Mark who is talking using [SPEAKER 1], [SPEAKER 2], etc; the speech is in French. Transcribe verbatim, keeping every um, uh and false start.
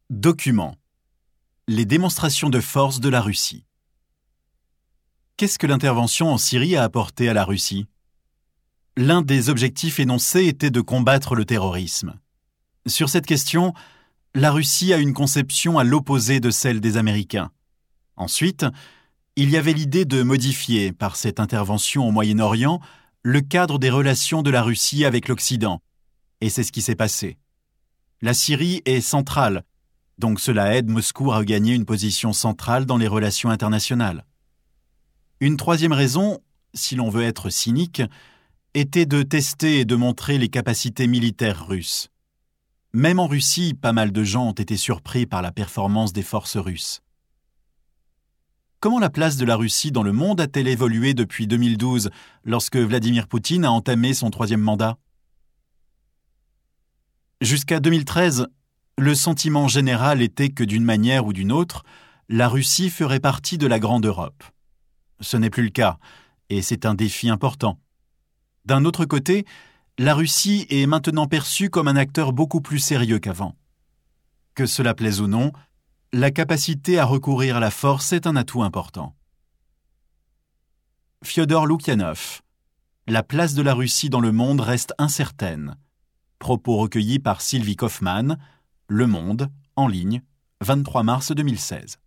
[SPEAKER 1] Document. Les démonstrations de force de la Russie. Qu'est-ce que l'intervention en Syrie a apporté à la Russie ? L'un des objectifs énoncés était de combattre le terrorisme. Sur cette question, la Russie a une conception à l'opposé de celle des Américains. Ensuite, il y avait l'idée de modifier, par cette intervention au Moyen-Orient, le cadre des relations de la Russie avec l'Occident. Et c'est ce qui s'est passé. La Syrie est centrale, donc cela aide Moscou à regagner une position centrale dans les relations internationales. Une troisième raison, si l'on veut être cynique, était de tester et de montrer les capacités militaires russes. Même en Russie, pas mal de gens ont été surpris par la performance des forces russes. Comment la place de la Russie dans le monde a-t-elle évolué depuis deux mille douze, lorsque Vladimir Poutine a entamé son troisième mandat ? Jusqu'à deux mille treize, le sentiment général était que d'une manière ou d'une autre, la Russie ferait partie de la Grande Europe. Ce n'est plus le cas, et c'est un défi important. D'un autre côté, la Russie est maintenant perçue comme un acteur beaucoup plus sérieux qu'avant. Que cela plaise ou non, la capacité à recourir à la force est un atout important. Fyodor Loukyanov. La place de la Russie dans le monde reste incertaine. Propos recueillis par Sylvie Kaufmann, Le Monde, en ligne, vingt-trois mars deux mille seize.